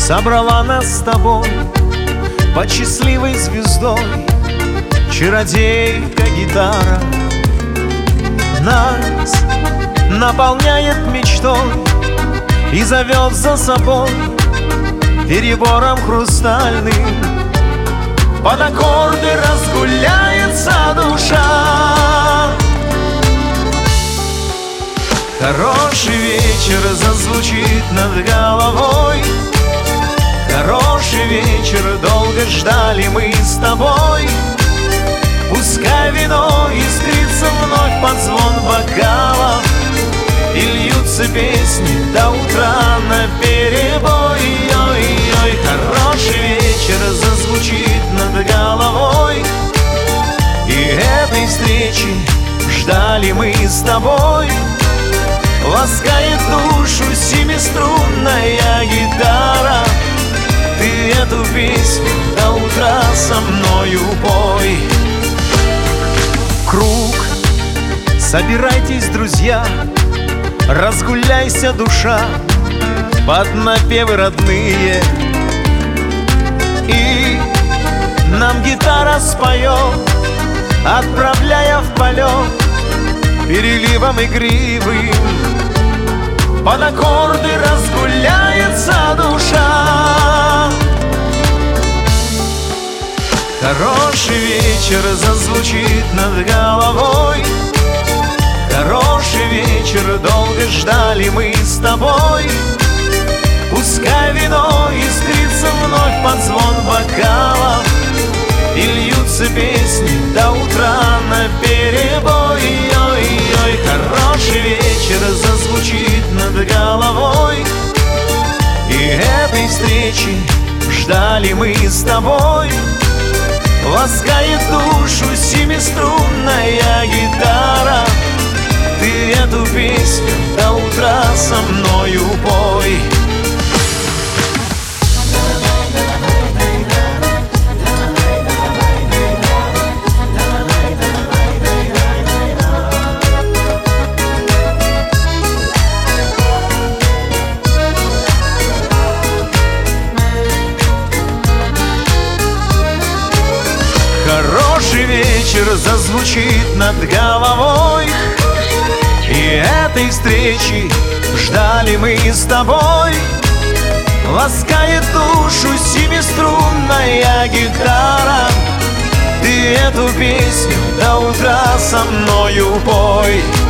собрала нас с тобой под счастливой звездой. Чародейка гитара нас наполняет мечтой и зовет за собой перебором хрустальным. Под аккорды разгуляется душа. Хороший вечер зазвучит над головой. Хороший вечер, долго ждали мы с тобой. Пускай вино искрится вновь под звон бокалов, и льются песни до утра наперебой. Ой-ой, хороший вечер зазвучит над головой. И этой встречи ждали мы с тобой. Ласкает душу семиструнная гитара. Ты эту песню до утра со мною пой. Круг, собирайтесь, друзья, разгуляйся, душа, под напевы родные. И нам гитара споет, отправляя в полет переливом игривым. Под аккорды разгуляется душа. Хороший вечер зазвучит над головой. Хороший вечер, долго ждали мы с тобой. Пускай вино искрится вновь под звон бокалов, и льются песни до утра наперебой. Ой-ой, хороший вечер зазвучит над головой. И этой встречи ждали мы с тобой. Ласкает душу семиструнная гитара. Ты эту песню до утра со мною пой. Хороший вечер зазвучит над головой. И этой встречи ждали мы с тобой. Ласкает душу семиструнная гитара. Ты эту песню до утра со мною пой.